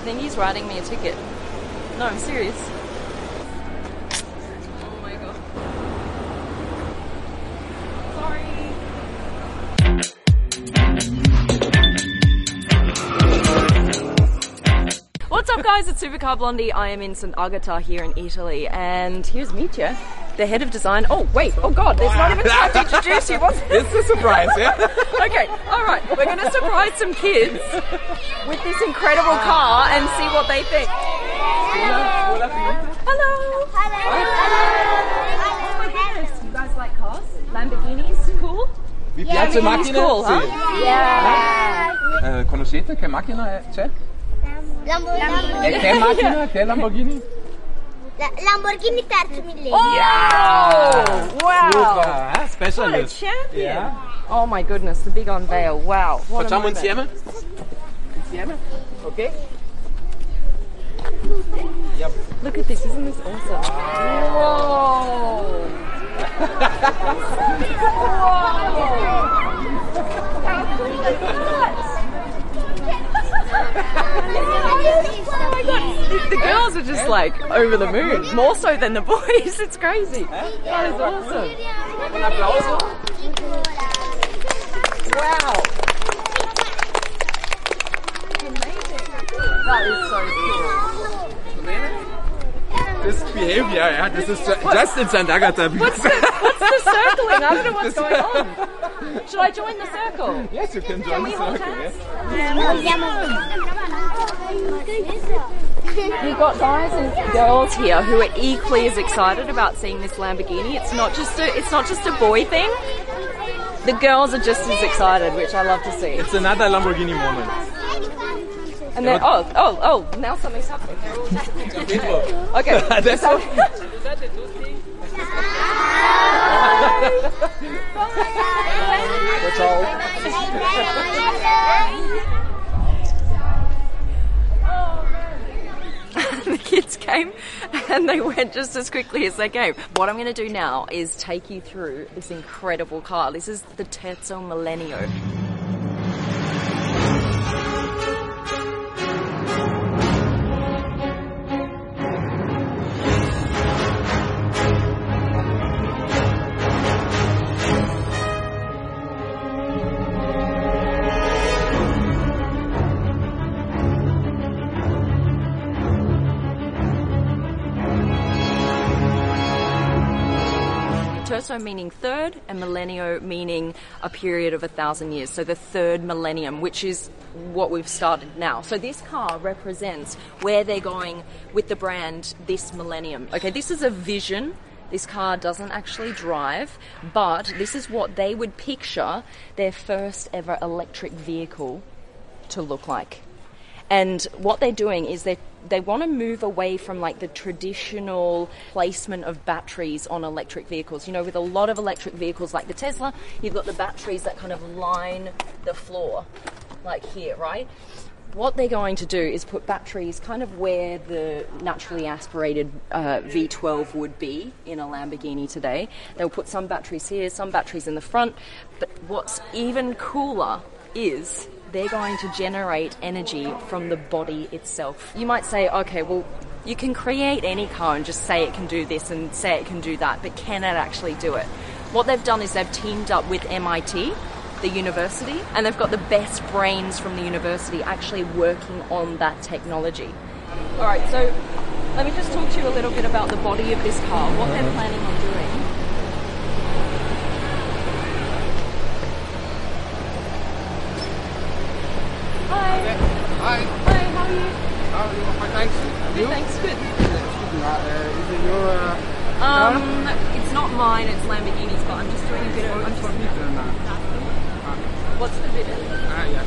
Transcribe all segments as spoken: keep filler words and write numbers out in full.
think he's writing me a ticket. No, I'm serious. Oh my god. Sorry. What's up guys, it's Supercar Blondie. I am in Saint Agata here in Italy, and here's Mitja, the head of design. Oh wait, oh god, there's not even time to introduce you. What's It's a surprise, yeah? Okay, alright, we're going to surprise some kids with this incredible car and see what they think. Hello! Hello! Oh my goodness, you guys like cars? Lamborghinis? Cool? Vi piace macchine? Cool, huh? Sì. Yeah! Eh, conoscete che macchina c'è? Lamborghini. E che macchina? Che Lamborghini? La Lamborghini terzo millennio. Oh! Wow! Super, eh? What a Specialist. champion! Yeah. Oh my goodness, the big unveil. Wow. What a Facciamo moment. insieme? Insieme? Ok? Yep. Look at this, isn't this awesome? Whoa! How cool is that? Oh my god, the, the girls are just like over the moon, more so than the boys. It's crazy. That is awesome. Un applauso. Wow. Amazing. That is so cool. This behavior, yeah, this is ju just in Saint Agata. What's the, what's the circling? I don't know what's going on. Should I join the circle? Yes, you can join Can we the hold circle, hands? yes. You've got guys and girls here who are equally as excited about seeing this Lamborghini. It's not just a, it's not just a boy thing. The girls are just as excited, which I love to see. It's another Lamborghini moment. And then, oh, oh, oh, now something's happening. Okay. That's so, That's all. the kids came and they went just as quickly as they came. What I'm going to do now is take you through this incredible car. This is the Terzo Millennio. Terzo meaning third, and millennio meaning a period of a thousand years. So the third millennium, which is what we've started now. So this car represents where they're going with the brand this millennium. Okay, this is a vision. This car doesn't actually drive, but this is what they would picture their first ever electric vehicle to look like. And what they're doing is they they want to move away from like the traditional placement of batteries on electric vehicles. You know, with a lot of electric vehicles like the Tesla, you've got the batteries that kind of line the floor, like here, right? What they're going to do is put batteries kind of where the naturally aspirated uh, V twelve would be in a Lamborghini today. They'll put some batteries here, some batteries in the front. But what's even cooler is they're going to generate energy from the body itself. You might say, okay, well, you can create any car and just say it can do this and say it can do that, but can it actually do it? What they've done is they've teamed up with M I T, the university, and they've got the best brains from the university actually working on that technology. All right, so let me just talk to you a little bit about the body of this car, what they're planning on doing. Hi. Hi. Hi, how are you? How are you? Fine, thanks. And you? Thanks, good. Uh, is it your uh, Um, car? it's not mine, it's Lamborghini's, but I'm just doing a bit of... I'm just, what's the bit? Ah, yeah.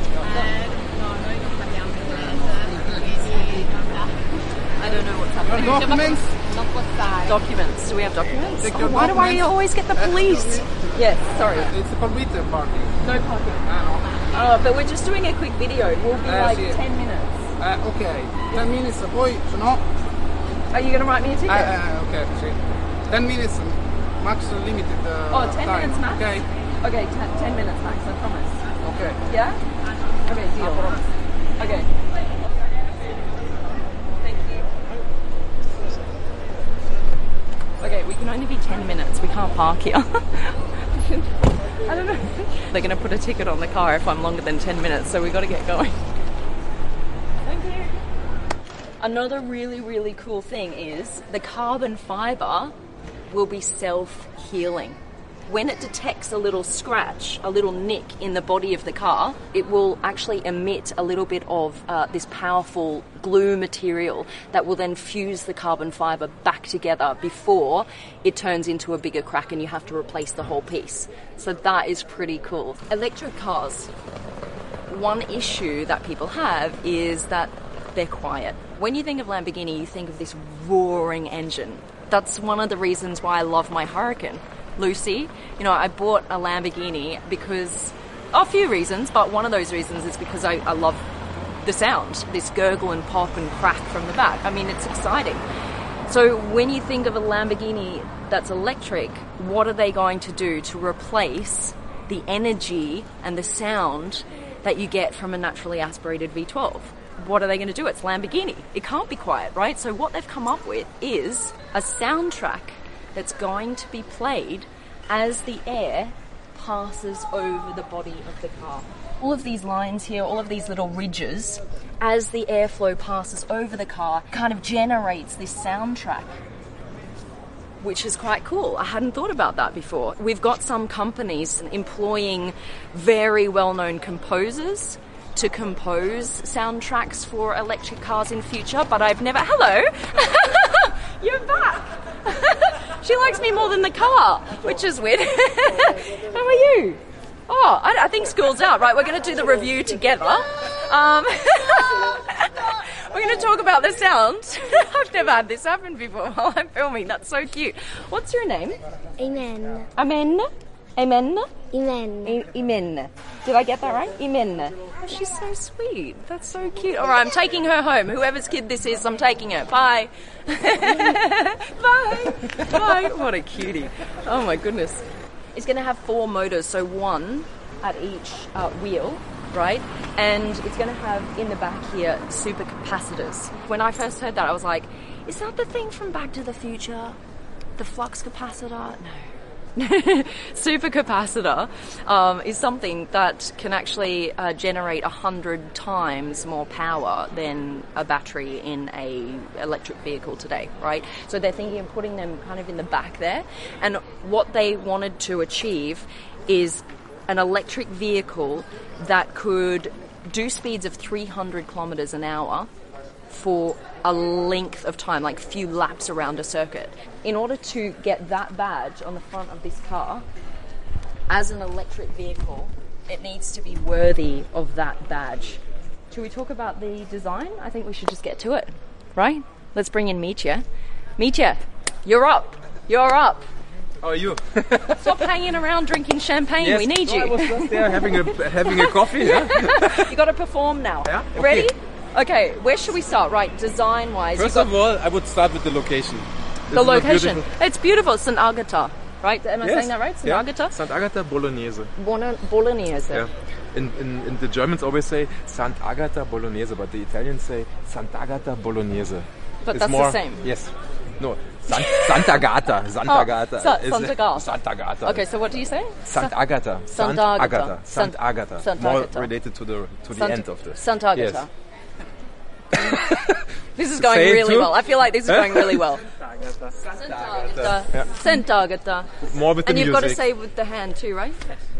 I don't know what's happening. Your documents? Documents. Do we have documents? Take Oh, your why do I documents. always get the Uh, police? Yes, sorry. It's a computer parking. No parking. Ah, Oh, but we're just doing a quick video. We'll be Eh, like sì. ten minutes. no. Uh, ok, ten minutes, poi se no... Are you going to write me a ticket? Uh, uh, ok, sì. ten minutes, max limited uh, oh, ten time. minutes max? Okay. Okay, ten, ten minutes max, I promise. Okay. Yeah? Okay, deal. Okay. we can only be ten minutes. We can't park here. I don't know. They're going to put a ticket on the car if I'm longer than ten minutes, so we've got to get going. Thank you. Another really, really cool thing is the carbon fibre will be self-healing. When it detects a little scratch, a little nick in the body of the car, it will actually emit a little bit of uh, this powerful glue material that will then fuse the carbon fibre back together before it turns into a bigger crack and you have to replace the whole piece. So that is pretty cool. Electric cars, one issue that people have is that they're quiet. When you think of Lamborghini, you think of this roaring engine. That's one of the reasons why I love my Huracan. Lucy, you know, I bought a Lamborghini because, a few reasons, but one of those reasons is because I, I love the sound, this gurgle and pop and crack from the back. I mean, it's exciting. So when you think of a Lamborghini that's electric, what are they going to do to replace the energy and the sound that you get from a naturally aspirated V twelve? What are they going to do? It's Lamborghini. It can't be quiet, right? So what they've come up with is a soundtrack that's going to be played as the air passes over the body of the car. All of these lines here, all of these little ridges, as the airflow passes over the car, kind of generates this soundtrack, which is quite cool. I hadn't thought about that before. We've got some companies employing very well-known composers to compose soundtracks for electric cars in future, but I've never... Hello! You're back! She likes me more than the car, which is weird. How are you? Oh, I, I think school's out, right? We're going to do the review together. Um, we're going to talk about the sound. I've never had this happen before while I'm filming. That's so cute. What's your name? Amen. Amen? Amen? Amen. I- Imen. Did I get that right? Imen. Oh, she's so sweet. That's so cute. All right, I'm taking her home. Whoever's kid this is, I'm taking her. Bye. Bye. Bye. What a cutie. Oh, my goodness. It's going to have four motors, so one at each uh, wheel, right? And it's going to have, in the back here, supercapacitors. When I first heard that, I was like, is that the thing from Back to the Future? The flux capacitor? No. Supercapacitor um, is something that can actually uh, generate a hundred times more power than a battery in a electric vehicle today, right? So they're thinking of putting them kind of in the back there, and what they wanted to achieve is an electric vehicle that could do speeds of three hundred kilometers an hour for a length of time, like a few laps around a circuit. In order to get that badge on the front of this car, as an electric vehicle, it needs to be worthy of that badge. Should we talk about the design? I think we should just get to it, right? Let's bring in Mitya. Mitya, you're up. You're up. How are you? Stop hanging around drinking champagne. Yes. We need No, you. I was just there having a having a coffee. Yeah. You got to perform now. Yeah? Okay. Ready? Okay, where should we start? Right, design-wise. First you've of all, I would start with the location. This The is a location. beautiful- It's beautiful. Saint Agatha, right? Am I Yes. saying that right? Saint Yeah. Agatha? Saint Agatha Bolognese. Bona- Bolognese. Yeah. In, in, in the Germans always say Saint Agatha Bolognese, but the Italians say Sant'Agata Bolognese. But It's that's more, the same. Yes. No. Sant, Sant'Agata. Sant'Agata. Oh, Sa- is- Sant'Agata. Sant'Agata. Okay, so what do you say? Sant'Agata. Sant'Agata. Sant'Agata. Sant'Agata. Sant- More Sant'Agata. related to the to the Sant- end of this. Sant'Agata. Yes. This is going Say it really too. well. I feel like this is going really well. Yeah. Sant'Agata. More with the And you've music. got to say with the hand too, right?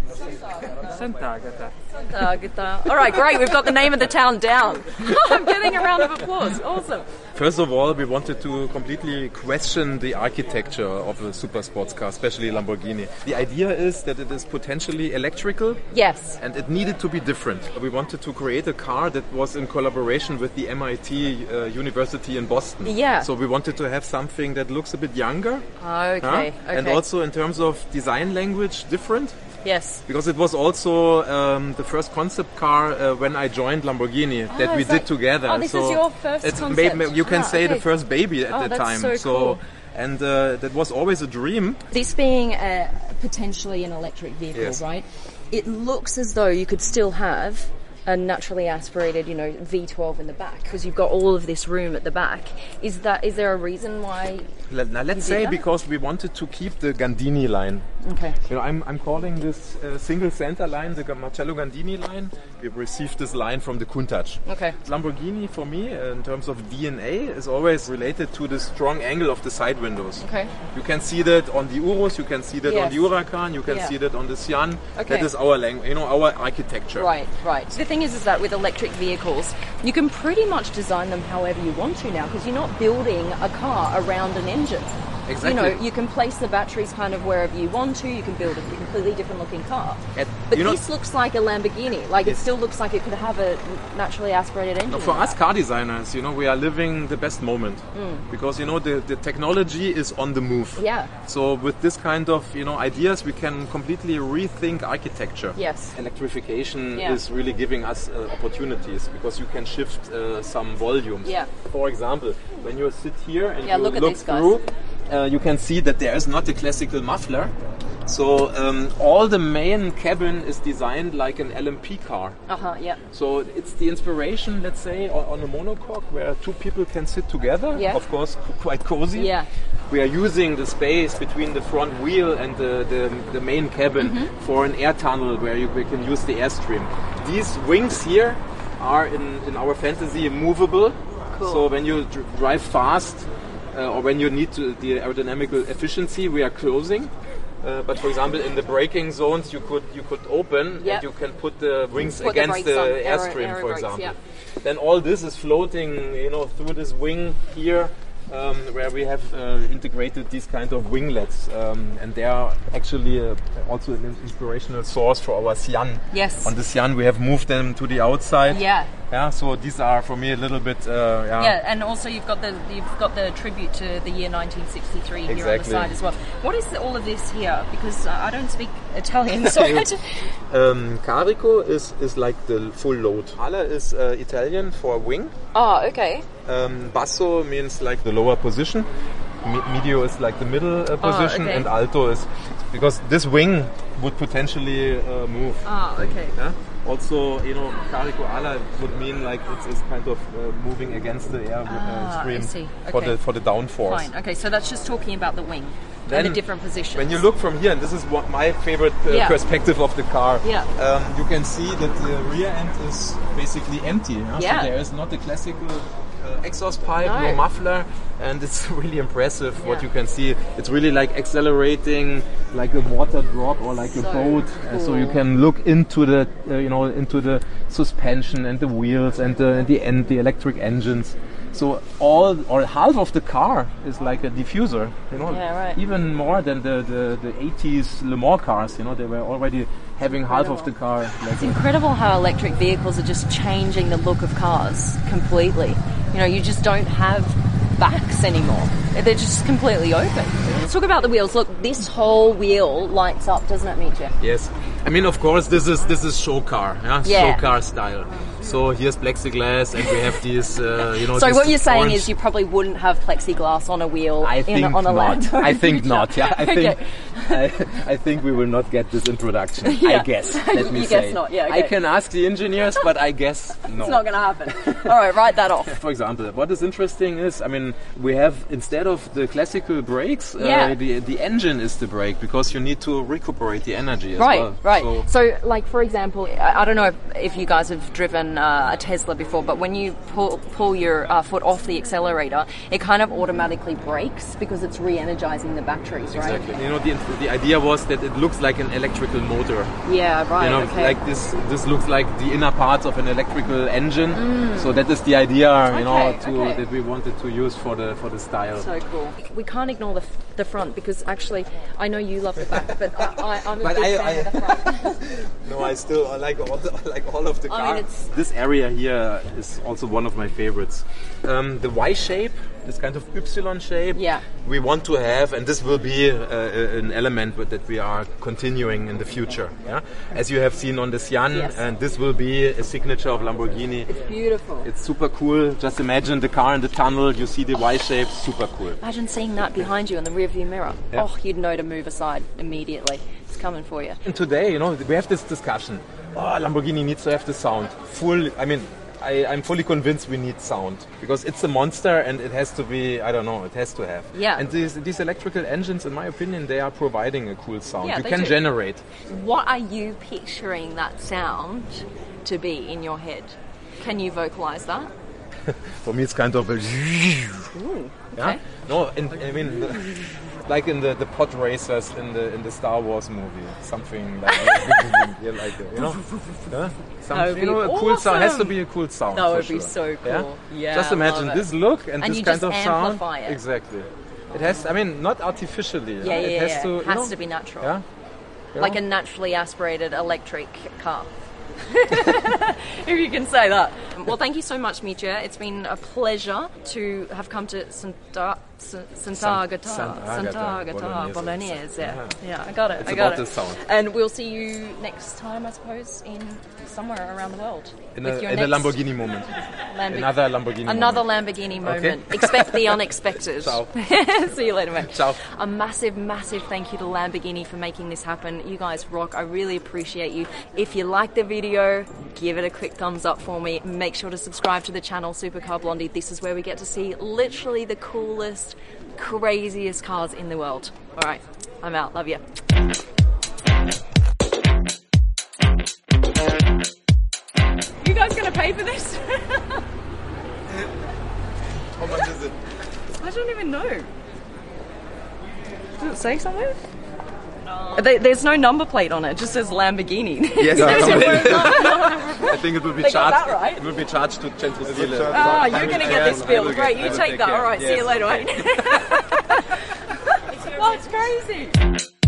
Sant'Agata. Sant'Agata. All right, great. We've got the name of the town down. I'm getting a round of applause. Awesome. First of all, we wanted to completely question the architecture of a super sports car, especially Lamborghini. The idea is that it is potentially electrical Yes. and it needed to be different. We wanted to create a car that was in collaboration with the M I T uh, University in Boston. Yeah. So we wanted to have something that looks a bit younger. Okay. huh? Okay. And also in terms of design language, different. Yes. Because it was also um, the first concept car uh, when I joinedLamborghini that Oh, we is did that- together. oh, this so is your first it's concept. ma- you can Ah, say okay. the first baby at Oh, the that's time. so cool. And uh, that was always a dream. This being a, potentially an electric vehicle, Yes. right? It looks as though you could still have a naturally aspirated, you know, V twelve in the back because you've got all of this room at the back. Is that is there a reason why? Let, now let's you did say that? because we wanted to keep the Gandini line. Okay. You know, I'm I'm calling this uh, single center line the Marcello Gandini line. We've received this line from the Countach. Okay. Lamborghini, for me, uh, in terms of D N A, is always related to the strong angle of the side windows. Okay. You can see that on the Urus, you can see that Yes. on the Huracan, you can Yeah. see that on the Sian. Okay. That is our language, you know, our architecture. Right, right. The thing is, is that with electric vehicles, you can pretty much design them however you want to now because you're not building a car around an engine. Exactly. You know, you can place the batteries kind of wherever you want to. You can build a completely different looking car. And, But you know, this looks like a Lamborghini. Like it Yes. still looks like it could have a naturally aspirated engine. No, for in us it. car designers, you know, we are living the best moment because you know the, the technology is on the move. Yeah. So with this kind of you know ideas, we can completely rethink architecture. Yes. Electrification Yeah. is really giving us uh, opportunities because you can shift uh, some volumes. Yeah. For example, when you sit here and Yeah, you look at these guys. through, uh, you can see that there is not a classical muffler. So um, all the main cabin is designed like an L M P car. Uh huh. Yeah. So it's the inspiration, let's say, on, on a monocoque where two people can sit together. Yeah. Of course, c- quite cozy. Yeah. We are using the space between the front wheel and the, the, the main cabin Mm-hmm. for an air tunnel where you we can use the airstream. These wings here are in, in our fantasy movable. Cool. So when you dr- drive fast uh, or when you need to, the aerodynamical efficiency, we are closing. Uh, but for example, in the braking zones, you could you could open Yep. and you can put the wings Put the against brakes the, on, aero- airstream, aero for brakes, example. yeah. Then all this is floating, you know, through this wing here, um, where we have uh, integrated these kind of winglets, um, and they are actually uh, also an inspirational source for our Sian. Yes. On the Sian, we have moved them to the outside. Yeah. Yeah. So these are for me a little bit. Uh, yeah. Yeah, and also you've got the you've got the tribute to the year nineteen sixty-three here on the Exactly. side as well. What is all of this here? Because uh, I don't speak Italian, so I just, Um, carico is is like the full load. Ala is uh, Italian for wing. oh, okay. Um, basso means like the lower position. Me- medio is like the middle uh, position, okay. and alto is because this wing would potentially uh, move. Ah, okay. Yeah? Also, you know, carico ala would mean like it's, it's kind of uh, moving against the air Ah, uh, stream I see. for Okay. the for the downforce. Fine. Okay, so that's just talking about the wing and Then the different positions. When you look from here, and this is what my favorite uh, Yeah. perspective of the car, Yeah. um, you can see that the rear end is basically empty. Yeah? Yeah. So there is not a classical uh, exhaust pipe, no. No. muffler, and it's really impressive what Yeah. you can see. It's really like accelerating, like a water drop or like a So boat. Uh, So you cool. can look into the, uh, you know, into the suspension and the wheels and the, and the end, the electric engines. So all or half of the car is like a diffuser, you know, Yeah, right. even more than the, the, the eighties Le Mans cars, you know, they were already having half of the car. Like It's incredible how electric vehicles are just changing the look of cars completely. You know, you just don't have backs anymore. They're just completely open. Let's talk about the wheels. Look, this whole wheel lights up, doesn't it, Mitja? yes, I mean, of course, this is this is show car, yeah, Yeah. show car style. So here's plexiglass, and we have these, uh, you know. So this what you're saying orange- is you probably wouldn't have plexiglass on a wheel I in think a, on a not. Land Rover. I think not. Yeah, I think Okay. I, I think we will not get this introduction. Yeah. I guess. Let me You say. guess not, yeah, I okay. can ask the engineers, but I guess no. It's not going to happen. All right, write that off. For example, what is interesting is, I mean, we have instead of the classical brakes, Yeah. uh, the the engine is the brake because you need to recuperate the energy as Right, well. right. So, So, like for example, I, I don't know if, if you guys have driven uh, a Tesla before, but when you pull pull your uh, foot off the accelerator, it kind of automatically brakes because it's re-energizing the batteries, right? exactly. You know, the the idea was that it looks like an electrical motor. Yeah, right. You know, okay. like this. This looks like the inner parts of an electrical engine. So that is the idea, you know, Okay, to, okay. that we wanted to use for the for the style. So cool. We can't ignore the, f- the front because actually, I know you love the back, but I, I, I'm a But big I- fan I- of the front. No, I still I like all the, I like all of the I car. mean, it's- This area here is also one of my favorites. Um, the Y shape, this kind of Y shape. Yeah. We want to have, and this will be uh, an element with- that we are continuing in the future. Yeah, as you have seen on the Sian, Yes. and this will be a signature of Lamborghini. It's beautiful. It's super cool. Just imagine the car in the tunnel. You see the Y shape, super cool. Imagine seeing that behind you in the rearview mirror. Yeah. Oh, you'd know to move aside immediately. It's coming for you. And today, you know, we have this discussion. oh, Lamborghini needs to have the sound. Full, I mean, I, I'm fully convinced we need sound because it's a monster and it has to be, I don't know, it has to have. Yeah. And these, these electrical engines, in my opinion, they are providing a cool sound. Yeah, you they can do. generate. What are you picturing that sound to be in your head? Can you vocalize that? For me, it's kind of a. Ooh, Yeah? okay. No, in, I mean, like in the, the pod racers in the in the Star Wars movie, something like yeah, like you know, yeah? Some, That would you know, be a cool sound has to awesome. be a cool sound. That for would be sure. so cool. Yeah, Just I imagine love it. this look and, And this you kind just of sound. amplify it. Exactly. It has. I mean, not artificially. Yeah, yeah, it yeah. has yeah. to. It has you know, to be natural. Yeah. You Like know? a naturally aspirated electric car. If you can say that. Well, thank you so much, Mitja. It's been a pleasure to have come to Santa, Sant'Agata, Sant'Agata Sant'Agata Bolognese. Bolognese. Yeah. Yeah. yeah, I got it. It's I got about it. the sound. And we'll see you next time, I suppose, in somewhere around the world. in a, with your in a next Lamborghini moment. Lambo- Another Lamborghini. Another moment. Lamborghini Okay. moment. Expect the unexpected. Ciao. See you later, mate. Ciao. A massive, massive thank you to Lamborghini for making this happen. You guys rock. I really appreciate you. If you like the video, give it a quick thumbs up for me. Make sure to subscribe to the channel Supercar Blondie. This is where we get to see literally the coolest, craziest cars in the world. All right, I'm out. Love you. You guys gonna pay for this? How much is it? I don't even know. Does it say somewhere? There, there's no number plate on it. It just says Lamborghini. Yes, I think it will be They got charged. that right. It will be charged to Centro Stile. Ah, you're going to get this bill. will Great, get- I you will take take that. care. All right, see you Yes. later, mate. Well, it's crazy.